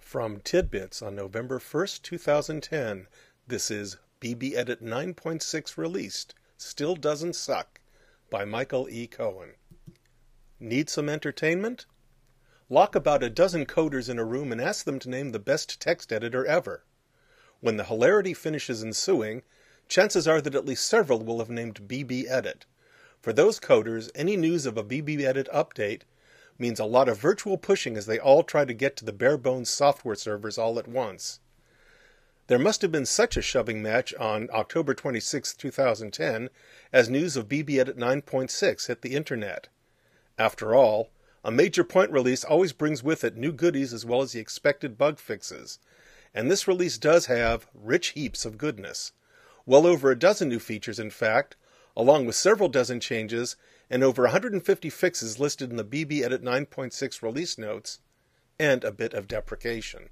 From Tidbits on November 1st, 2010, this is BBEdit 9.6 released, Still Doesn't Suck, by Michael E. Cohen. Need some entertainment? Lock about a dozen coders in a room and ask them to name the best text editor ever. When the hilarity finishes ensuing, chances are that at least several will have named BBEdit. For those coders, any news of a BBEdit update means a lot of virtual pushing as they all try to get to the bare-bones software servers all at once. There must have been such a shoving match on October 26, 2010, as news of BBEdit 9.6 hit the internet. After all, a major point release always brings with it new goodies as well as the expected bug fixes, and this release does have rich heaps of goodness. Well over a dozen new features, in fact, along with several dozen changes and over 150 fixes listed in the BBEdit 9.6 release notes, and a bit of deprecation.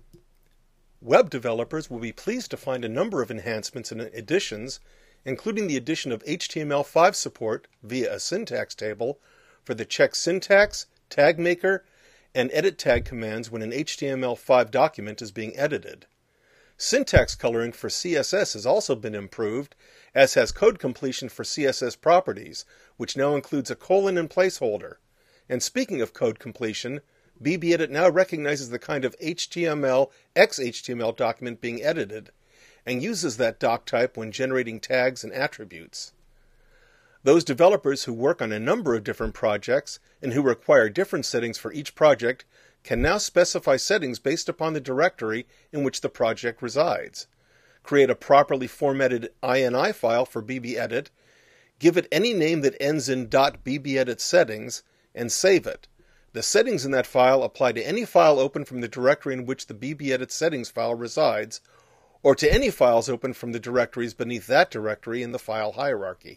Web developers will be pleased to find a number of enhancements and additions, including the addition of HTML5 support via a syntax table for the check syntax, tag maker, and edit tag commands when an HTML5 document is being edited. Syntax coloring for CSS has also been improved, as has code completion for CSS properties, which now includes a colon and placeholder. And speaking of code completion, BBEdit now recognizes the kind of HTML XHTML document being edited, and uses that doc type when generating tags and attributes. Those developers who work on a number of different projects and who require different settings for each project can now specify settings based upon the directory in which the project resides. Create a properly formatted INI file for BBEdit, give it any name that ends in .bbedit settings, and save it. The settings in that file apply to any file open from the directory in which the BBEdit settings file resides, or to any files open from the directories beneath that directory in the file hierarchy.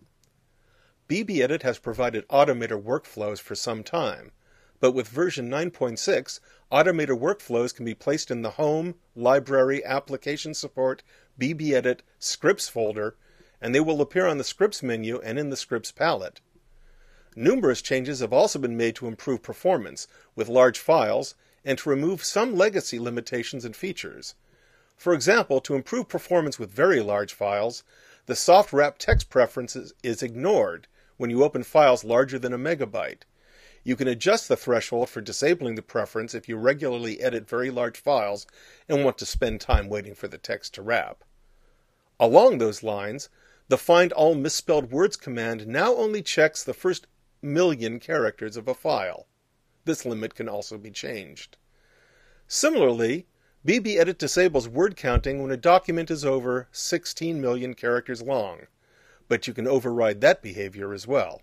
BBEdit has provided Automator workflows for some time, but with version 9.6, Automator workflows can be placed in the Home, Library, Application Support, BBEdit, Scripts folder, and they will appear on the Scripts menu and in the Scripts palette. Numerous changes have also been made to improve performance with large files and to remove some legacy limitations and features. For example, to improve performance with very large files, the soft wrap text preference is ignored when you open files larger than a megabyte. You can adjust the threshold for disabling the preference if you regularly edit very large files and want to spend time waiting for the text to wrap. Along those lines, the Find All Misspelled Words command now only checks the first 1,000,000 characters of a file. This limit can also be changed. Similarly, BBEdit disables word counting when a document is over 16 million characters long, but you can override that behavior as well.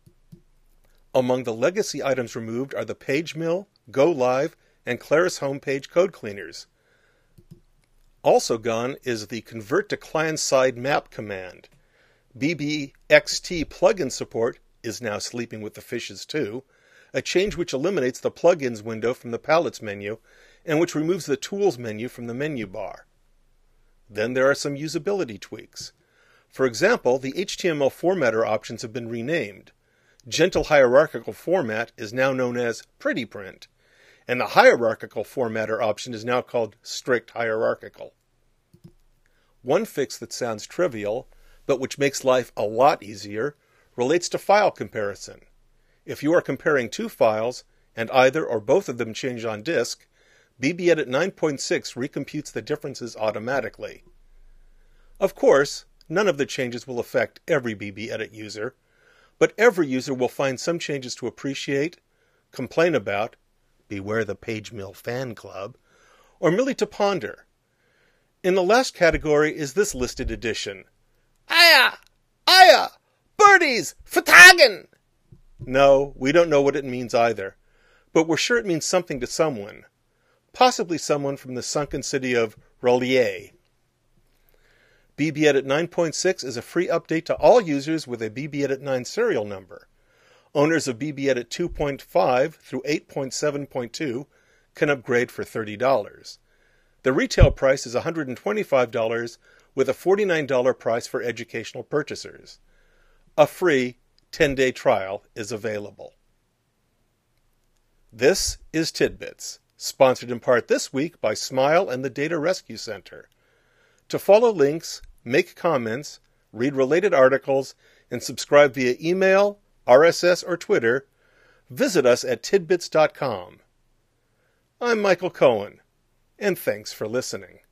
Among the legacy items removed are the PageMill, GoLive, and Claris homepage code cleaners. Also gone is the Convert to Client-Side Map command. BBXT plugin support is now sleeping with the fishes too, a change which eliminates the plugins window from the palettes menu and which removes the tools menu from the menu bar. Then there are some usability tweaks. For example, the HTML formatter options have been renamed. Gentle Hierarchical Format is now known as Pretty Print, and the Hierarchical Formatter option is now called Strict Hierarchical. One fix that sounds trivial, but which makes life a lot easier, relates to file comparison. If you are comparing two files, and either or both of them change on disk, BBEdit 9.6 recomputes the differences automatically. Of course, none of the changes will affect every BBEdit user, but every user will find some changes to appreciate, complain about, beware the PageMill fan club, or merely to ponder. In the last category is this listed edition. Aya! Aya! Birdies! Vertagen! No, we don't know what it means either, but we're sure it means something to someone. Possibly someone from the sunken city of R'lyeh. BBEdit 9.6 is a free update to all users with a BBEdit 9 serial number. Owners of BBEdit 2.5 through 8.7.2 can upgrade for $30. The retail price is $125 with a $49 price for educational purchasers. A free 10-day trial is available. This is Tidbits. Sponsored in part this week by Smile and the Data Rescue Center. To follow links, make comments, read related articles, and subscribe via email, RSS, or Twitter, visit us at tidbits.com. I'm Michael Cohen, and thanks for listening.